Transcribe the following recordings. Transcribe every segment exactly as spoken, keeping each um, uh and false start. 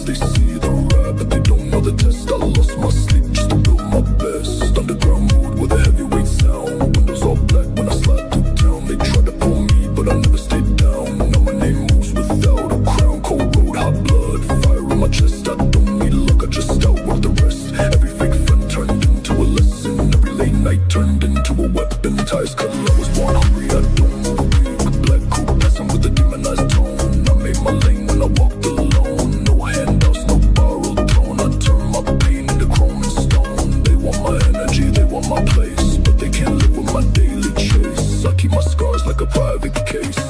They see the rap, but they don't know the test. I lost my sleep just to build my best. Underground mood with a heavyweight sound. Windows all black when I slide through town. They try to pull me, but I never stayed down. Now my name moves without a crown. Cold road, hot blood, fire in my chest. I don't need luck, I just outwork the rest. Every fake friend turned into a lesson. Every late night turned into a weapon. Ties cut, I was born hungry, I don't move weak. Black coupe, passing with a demonized tone. I made my lane when I walked alone. No handouts, no borrowed throne. I turn my pain into chrome and stone. They want my energy, they want my place, but they can't live with my daily chase. I keep my scars like a private case.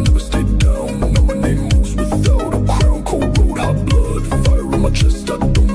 Just I don't